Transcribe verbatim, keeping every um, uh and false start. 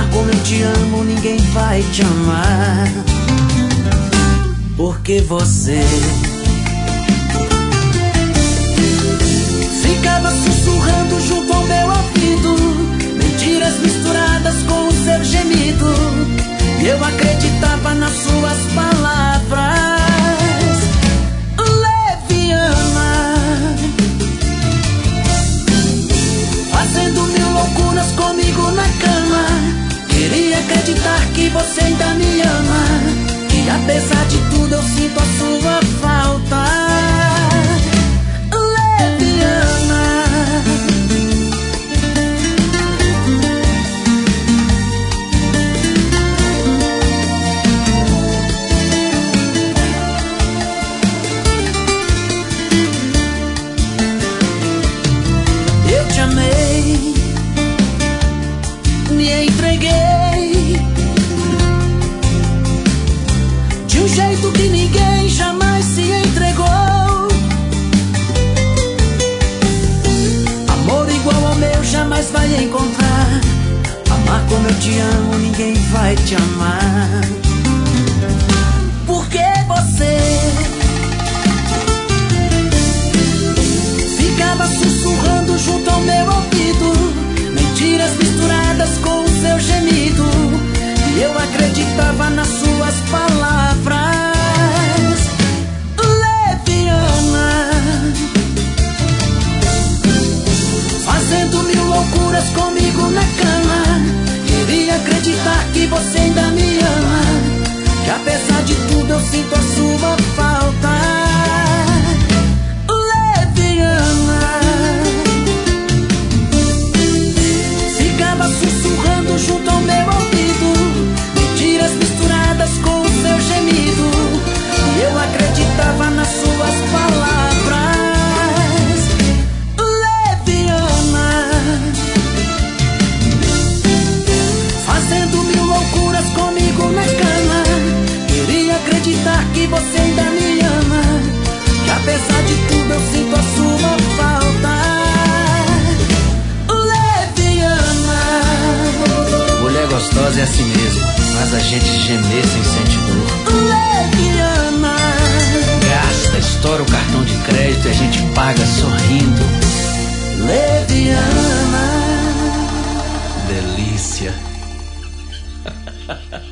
Amar como eu te amo, ninguém vai te amar. Porque você ficava sussurrando junto ao meu ouvido, mentiras misturadas com o seu gemido, e eu acreditava nas suas palavras. Leviana, fazendo mil loucuras comigo na cama. Queria acreditar que você ainda me ama, que apesar de tudo eu sinto a sua falta. Leviana, eu te amei, me entreguei de um jeito que ninguém jamais se entregou. Amor igual ao meu jamais vai encontrar. Amar como eu te amo, ninguém vai te amar. Porque você ficava sussurrando junto ao meu ouvido, mentiras misturadas com o seu gemido, e eu acreditava nas suas palavras. Leviana, fazendo mil loucuras comigo na cama. Queria acreditar que você ainda me ama, que apesar de tudo eu sinto a sua falta. Leviana, ficava sussurrando junto ao meu ouvido, mentiras misturadas com o seu gemido, e eu acreditava nas suas palavras. Leviana, fazendo mil loucuras comigo na cama. Queria acreditar que você ainda me ama, que apesar de tudo eu sinto a sua falta. Mulher gostosa é assim mesmo, faz a gente gemer sem sentir dor. Leviana, Gasta, estoura o cartão de crédito e a gente paga sorrindo. Leviana, Delícia.